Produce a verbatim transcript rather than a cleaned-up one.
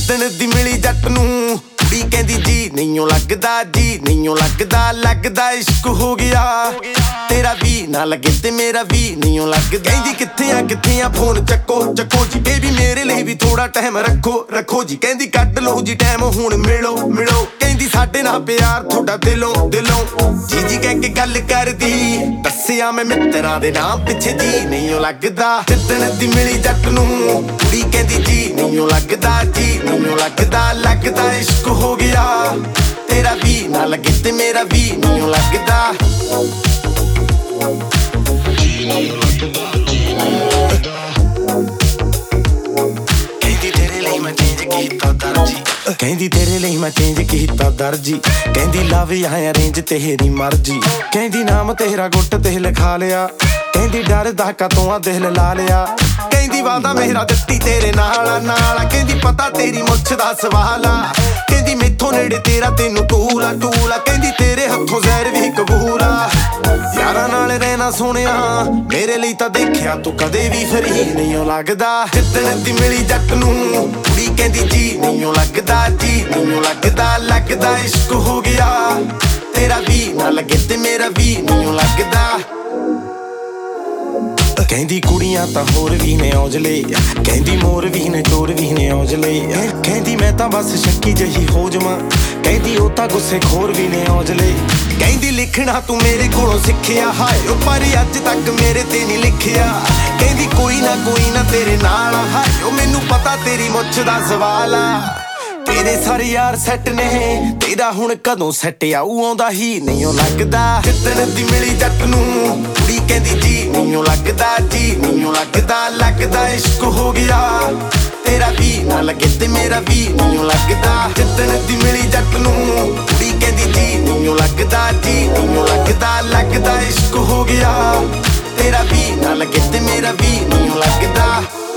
ਜਿੱਦਣ ਦੀ ਮਿਲੀ ਜੱਟ ਨੂੰ ਕੁੜੀ ਕਹਿੰਦੀ ਜੀ ਨਹੀਂਓ ਲੱਗਦਾ ਜੀ ਨਹੀਂਓ ਲੱਗਦਾ ਲੱਗਦਾ ਇਸ਼ਕ ਹੋ ਗਿਆ ਤੇਰਾ ਵੀ ਨਾ ਲੱਗੇ ਤੇ ਮੇਰਾ ਵੀ ਨਹੀਂਓ ਲੱਗਦਾ ਕਹਿੰਦੀ ਕਿੱਥੇ ਆ ਕਿੱਥੇ ਆ ਫੋਨ ਚੱਕੋ ਚੱਕੋ ਜੀ ਬੇਬੀ ਮੇਰੇ ਲਈ ਵੀ ਥੋੜਾ ਟਾਈਮ ਰੱਖੋ ਰੱਖੋ ਜੀ ਕਹਿੰਦੀ ਕੱਢ ਲਓ ਜੀ ਟਾਈਮ ਹੁਣ ਮਿਲੋ ਮਿਲੋ ਕਹਿੰਦੀ ਸਾਡੇ ਨਾਲ ਪਿਆਰ ਤੁਹਾਡਾ ਦਿਲੋਂ ਦਿਲੋਂ ਜੀ ਜੀ ਕਹਿ ਕੇ ਗੱਲ ਕਰਦੀ ਦੱਸਿਆ ਮੈਂ ਮਿੱਤਰਾਂ ਦੇ ਨਾਮ ਪਿੱਛੇ ਜੀ ਨਹੀਂਓ ਲੱਗਦਾ ਜਿੱਦਣ ਦੀ ਮਿਲੀ ਜੱਟ ਨੂੰ ਕੁੜੀ ਕਹਿੰਦੀ ਜੀ ਨਹੀਂਓ ਲੱਗਦਾ ਜੀ ਨਹੀਂਓ ਲੱਗਦਾ ਲੱਗਦਾ ਇਸ਼ਕ ਹੋ ਗਿਆ ਤੇਰਾ ਵੀ ਨਾ ਲੱਗੇ ਤੇ ਮੇਰਾ ਵੀ ਨਹੀਂਓ ਲੱਗਦਾ ਕਹਿੰਦੀ ਤੇਰੇ ਲਈ ਮੈਂ ਚੇਂਜ ਕੀਤਾ ਦਰਜੀ ਕਹਿੰਦੀ ਤੇਰੇ ਲਈ ਮੈਂ ਚੇਂਜ ਕੀਤਾ ਦਰਜੀ ਕਹਿੰਦੀ ਲਵ ਜਾਂ ਅਰੇਂਜ ਤੇਰੀ ਮਰਜੀ ਕਹਿੰਦੀ ਨਾਮ ਤੇਰਾ ਗੁੱਟ ਤੇ ਲਿਖਾ ਲਿਆ ਕਹਿੰਦੀ ਡਰਦਾ ਕਾਤੋਂ ਆ ਦਿਲ ਲਾ ਲਿਆ ਕਹਿੰਦੀ ਵਾਦਾ ਮੇਰਾ ਦਿੱਤੀ ਤੇਰੇ ਨਾਲ ਨਾਲ ਕਹਿੰਦੀ ਪਤਾ ਤੇਰੀ ਮੁੱਛ ਦਾ ਸਵਾਲ ਆ ਕਹਿੰਦੀ ਮੈਥੋਂ ਨੇੜੇ ਤੇਰਾ ਤੈਨੂੰ ਟੂਲਾ ਟੂਲਾ ਕਹਿੰਦੀ ਤੇਰੇ ਹੱਥੋਂ ਜ਼ਹਿਰ ਵੀ ਕਬੂਲ ਆ ਯਾਰਾਂ ਨਾਲ ਰਹਿਣਾ ਸੋਹਣਿਆ ਮੇਰੇ ਲਈ ਤਾਂ ਦੇਖਿਆ ਤੂੰ ਕਦੇ ਵੀ ਫਰੀ ਨਹੀਂਓ ਲੱਗਦਾ ਜਿੱਦਣ ਦੀ ਮਿਲੀ ਜੱਟ ਨੂੰ ਕੁੜੀ ਕਹਿੰਦੀ ਜੀ ਨਹੀਂਓ ਲੱਗਦਾ ਜੀ ਨਹੀਂਓ ਲੱਗਦਾ ਲੱਗਦਾ ਇਸ਼ਕ ਹੋ ਗਿਆ ਤੇਰਾ ਵੀ ਨਾ ਲੱਗੇ ਤੇ ਮੇਰਾ ਵੀ ਨਹੀਂਓ ਲੱਗਦਾ ਕਹਿੰਦੀ ਕੁੜੀਆਂ ਤਾਂ ਹੋਰ ਵੀ ਨੇ ਔਜਲੇ ਕਹਿੰਦੀ ਮੋਰ ਵੀ ਨੇ ਚੋਰ ਵੀ ਨੇ ਔਜਲੇ ਕਹਿੰਦੀ ਮੈਂ ਤਾਂ ਬਸ ਸ਼ੱਕੀ ਜਹੀ ਹੋ ਜਾਵਾਂ ਕਹਿੰਦੀ ਉਹ ਤਾਂ ਗੁੱਸੇ ਖੋਰ ਵੀ ਨੇ ਔਜਲੇ ਕਹਿੰਦੀ ਲਿਖਣਾ ਤੂੰ ਮੇਰੇ ਕੋਲੋਂ ਸਿੱਖਿਆ ਹਾਏ ਉਹ ਪਰ ਅੱਜ ਤੱਕ ਮੇਰੇ ਤੇ ਨਹੀਂ ਲਿਖਿਆ ਕਹਿੰਦੀ ਕੋਈ ਨਾ ਕੋਈ ਨਾ ਤੇਰੇ ਨਾਲ ਹਾਏ ਉਹ ਮੈਨੂੰ ਪਤਾ ਤੇਰੀ ਮੁੱਛ ਦਾ ਸਵਾਲ ਆ ਤੇਰੇ ਸਾਰੇ ਯਾਰ ਸੈੱਟ ਨੇ ਤੇਰਾ ਹੁਣ ਕਦੋਂ ਸੈੱਟ ਆਊ ਆਉਂਦਾ ਹੀ ਨਹੀਂਓ ਲੱਗਦਾ ਜਿੱਦਣ ਦੀ ਮਿਲੀ ਜੱਟ ਨੂੰ ਕੁੜੀ ਕਹਿੰਦੀ ਜੀ ਨਹੀਂਓ ਲੱਗਦਾ ਜੀ ਨਹੀਂਓ ਲੱਗਦਾ ਲੱਗਦਾ ਇਸ਼ਕ ਹੋ ਗਿਆ ਤੇਰਾ ਵੀ ਨਾ ਲੱਗੇ ਤੇ ਮੇਰਾ ਵੀ ਨਹੀਂਓ ਲੱਗਦਾ ਜਿੱਦਣ ਦੀ ਮਿਲੀ ਜੱਟ ਨੂੰ ਕੁੜੀ ਕਹਿੰਦੀ ਜੀ ਨਹੀਂਓ ਲੱਗਦਾ ਜੀ ਨਹੀਂਓ ਲੱਗਦਾ ਲੱਗਦਾ ਇਸ਼ਕ ਹੋ ਗਿਆ ਤੇਰਾ ਵੀ ਨਾ ਲੱਗੇ ਤੇ ਮੇਰਾ ਵੀ ਨਹੀਂਓ ਲੱਗਦਾ